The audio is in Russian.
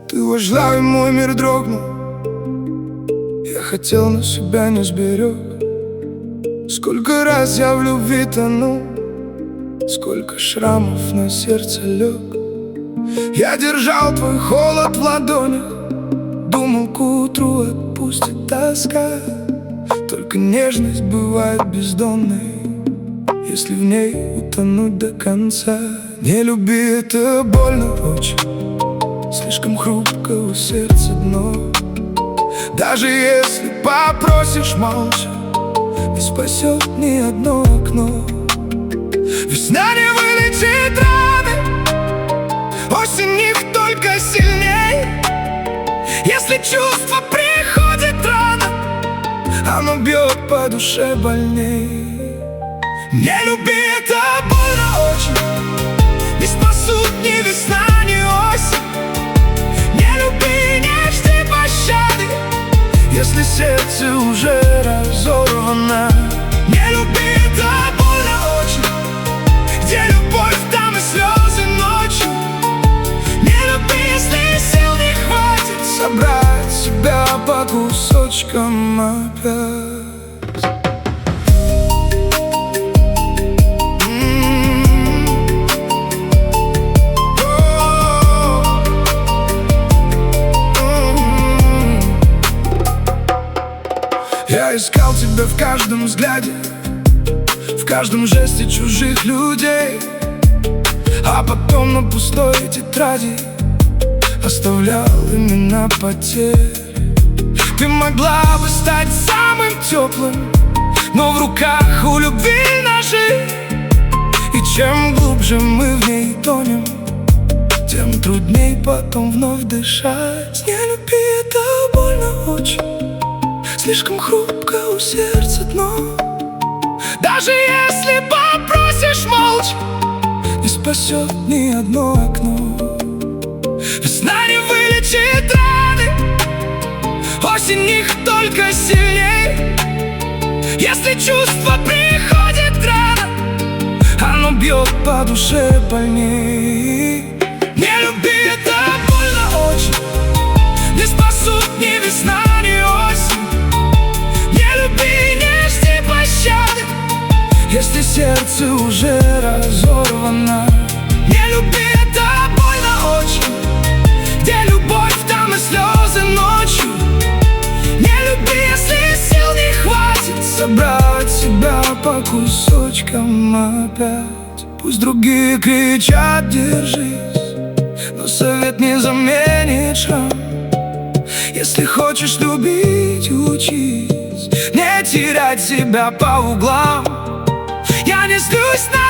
Ты вошла, и мой мир дрогнул. Я хотел, но себя не сберег. Сколько раз я в любви тонул, сколько шрамов на сердце лег. Я держал твой холод в ладонях, думал, к утру отпустит тоска. Только нежность бывает бездонной, если в ней утонуть до конца. Не люби, это больно очень, слишком хрупко у сердца дно. Даже если попросишь молча, не спасет ни одно окно. Весна не вылечит раны, осень их только сильней. Если чувство приходит рано, оно бьет по душе больней. Не люби, это больно очень, не спасут ни весна, ни осень. Не люби, не жди пощады, если сердце уже разорвано. Не люби, это больно очень, где любовь, там и слезы ночью. Не люби, если сил не хватит собрать себя по кусочкам опять. Я искал тебя в каждом взгляде, в каждом жесте чужих людей, а потом на пустой тетради оставлял имена потерь. Ты могла бы стать самым теплым, но в руках у любви ножи. И чем глубже мы в ней тонем, тем трудней потом вновь дышать. Не люби, это больно очень, слишком хрупко у сердца дно. Даже если попросишь молча, не спасет ни одно окно. Весна не вылечит раны, осень их только сильней. Если чувство приходит рано, оно бьет по душе больней. Не люби, это больно очень, не спасут ни весна, ни осень. Не люби, не жди пощады, если сердце уже разорвано. Не люби, это больно очень, где любовь, там и слезы ночью. Не люби, если сил не хватит собрать себя по кусочкам опять. Пусть другие кричат «держись», но совет не заменит шрам. Если хочешь любить, учись не терять себя по углам. Я не злюсь на